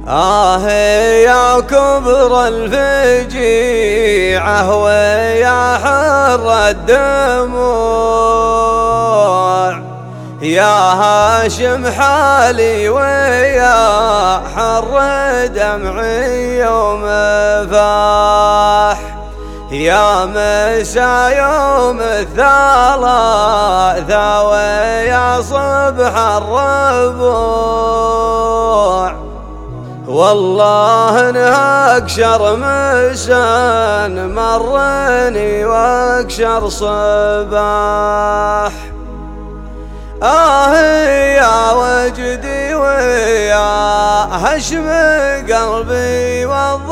يا كبر الفجيعة ويا حر الدموع، يا هاشم حالي ويا حر دمعي يوم فاح، يا مسا يوم الثلاثة ويا صبح الربوع، والله انها اقشر مسان مرني واقشر صباح. يا وجدي ويا هشم قلبي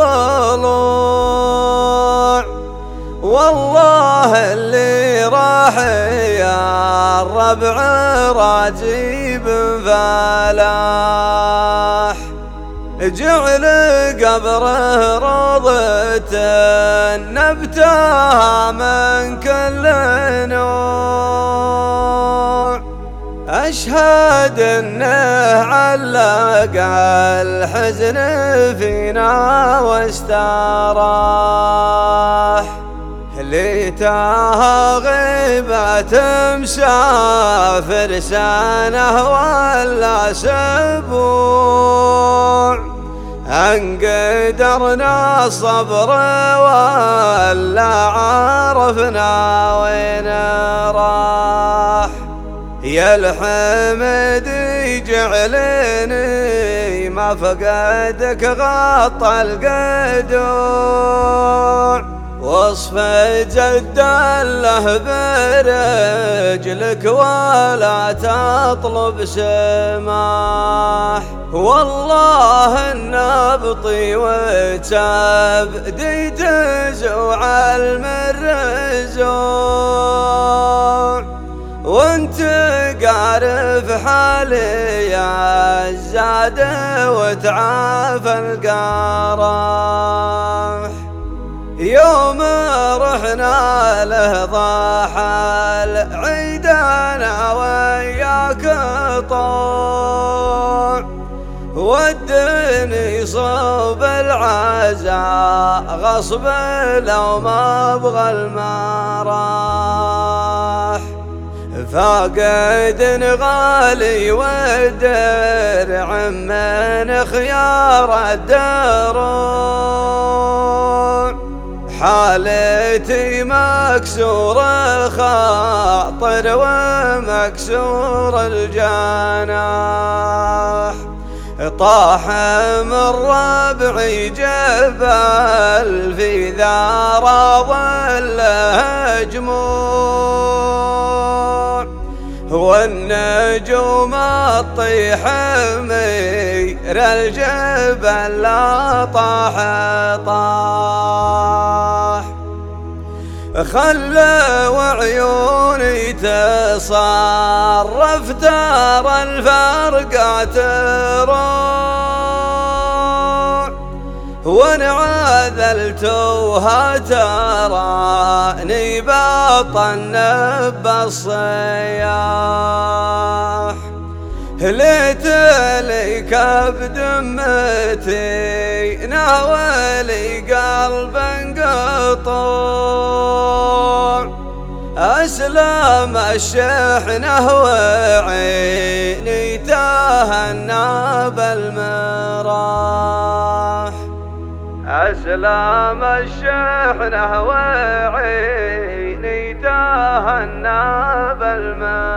والضلوع، والله اللي راح يا الربع راجي بفلاح، جعل قبره روضة نبتها من كل نوع، أشهد إنه علق الحزن فينا واستراح، ليتها غيبة مسافر سنة ولا سبوع، أن قدرنا الصبر ولا عرفنا وين راح، يا الحمد يجعلني ما فقدك غطى القدوع، وصف جد له برجلك ولا تطلب سماح، والله النبطي وتبدي تزوع المرزوع، وانت قارف حالي يا الزاد وتعافى القراح، يوم رحنا له ضاحى العيد انا وياك طوع، ودني صوب العزاء غصب لو ما ابغى المراح، فاقد غالي والدرع من خيار الدروع، حالتي مكسور الخاطر ومكسور الجناح، طاح من ربعي جبل في ذارى ظله جموع، والنجوم تطيح مير الجبل لا طاح طاح، خلوا عيوني تصرف ترى الفرقة تروع، وانعذلتها تراني بطن بالصياح، ليت لي كبد متي ناولي قلب انقطوع، أسلم الشحنة وعيني تهنى بالمراح، أسلم الشحنة وعيني تهنى بالمراح.